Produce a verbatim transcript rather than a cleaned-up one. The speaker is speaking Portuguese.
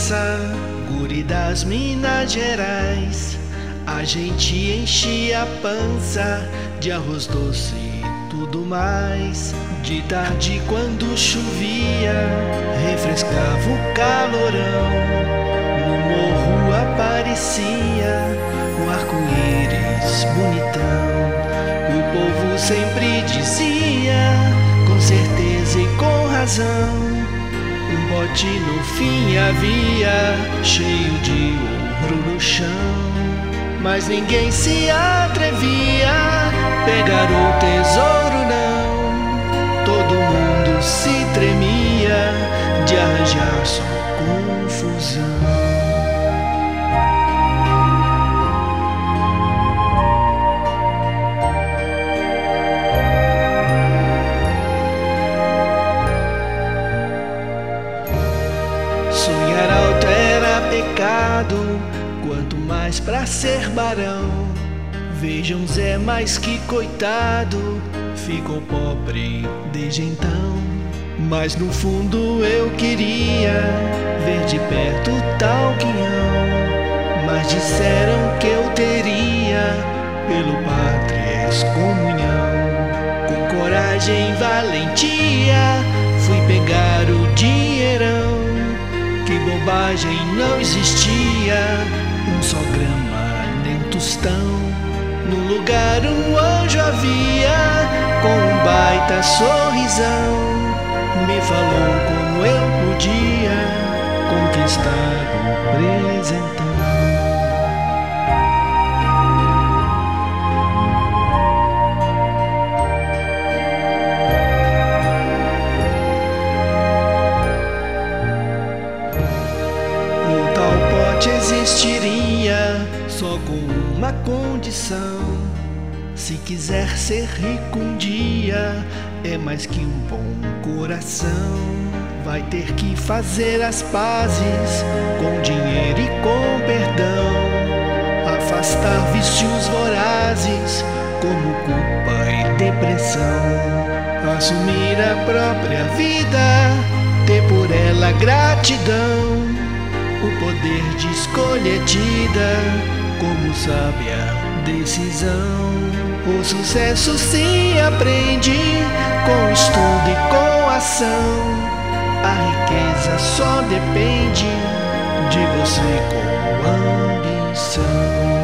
roça, guri das Minas Gerais. A gente enchia a pança de arroz doce e tudo mais. De tarde quando chovia, refrescava o calorão. No morro aparecia um arco-íris bonitão. O povo sempre dizia, com certeza e com razão, um bote no fim havia, cheio de ouro no chão. Mas ninguém se atrevia a pegar o tesouro não. Todo mundo se tremia de arranjar só confusão. Sonhar alto era pecado, quanto mais pra ser barão. Vejam Zé, mais que coitado, ficou pobre desde então. Mas no fundo eu queria ver de perto tal quinhão. Mas disseram que eu teria pelo pátria excomunhão. Com coragem e valentia fui pegar o dinheirão. Que bobagem, não existia um só grama nem um tostão. No lugar um anjo havia com um baita sorrisão. Me falou como eu podia conquistar o presentão. O tal pote existiria só com uma condição: se quiser ser rico um dia, é mais que um bom coração. Vai ter que fazer as pazes com dinheiro e com perdão. Afastar vícios vorazes como culpa e depressão. Assumir a própria vida, ter por ela gratidão. O poder de escolha é tida como sábia decisão. O sucesso se aprende com estudo e com ação. A riqueza só depende de você com ambição.